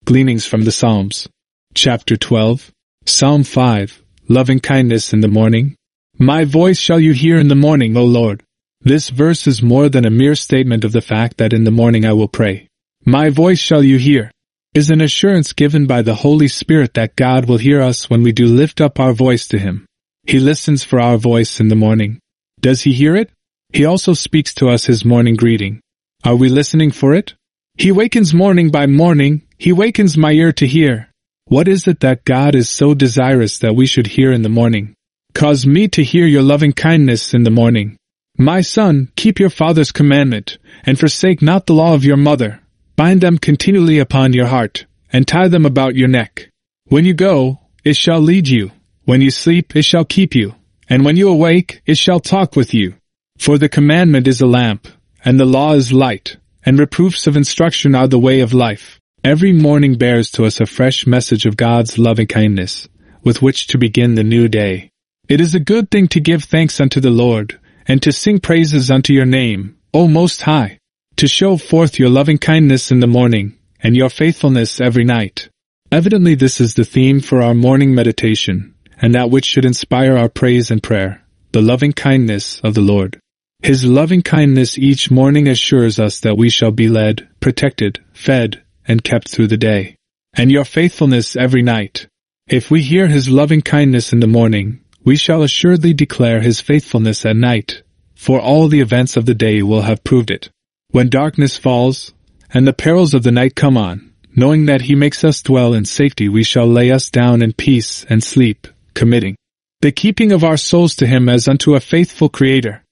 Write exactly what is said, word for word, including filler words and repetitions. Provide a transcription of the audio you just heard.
Gleanings from the Psalms. Chapter twelve. Psalm five. Loving kindness in the morning. My voice shall you hear in the morning, O Lord. This verse is more than a mere statement of the fact that in the morning I will pray. My voice shall you hear, is an assurance given by the Holy Spirit that God will hear us when we do lift up our voice to Him. He listens for our voice in the morning. Does He hear it? He also speaks to us His morning greeting. Are we listening for it? He wakens morning by morning, He wakens my ear to hear. What is it that God is so desirous that we should hear in the morning? Cause me to hear your loving kindness in the morning. My son, keep your father's commandment, and forsake not the law of your mother. Bind them continually upon your heart, and tie them about your neck. When you go, it shall lead you. When you sleep, it shall keep you. And when you awake, it shall talk with you. For the commandment is a lamp, and the law is light, and reproofs of instruction are the way of life. Every morning bears to us a fresh message of God's loving kindness, with which to begin the new day. It is a good thing to give thanks unto the Lord, and to sing praises unto your name, O Most High, to show forth your loving kindness in the morning, and your faithfulness every night. Evidently this is the theme for our morning meditation, and that which should inspire our praise and prayer, the loving kindness of the Lord. His loving kindness each morning assures us that we shall be led, protected, fed, and kept through the day, and your faithfulness every night. If we hear His loving kindness in the morning, we shall assuredly declare His faithfulness at night, for all the events of the day will have proved it. When darkness falls, and the perils of the night come on, knowing that He makes us dwell in safety, we shall lay us down in peace and sleep, committing the keeping of our souls to Him as unto a faithful Creator.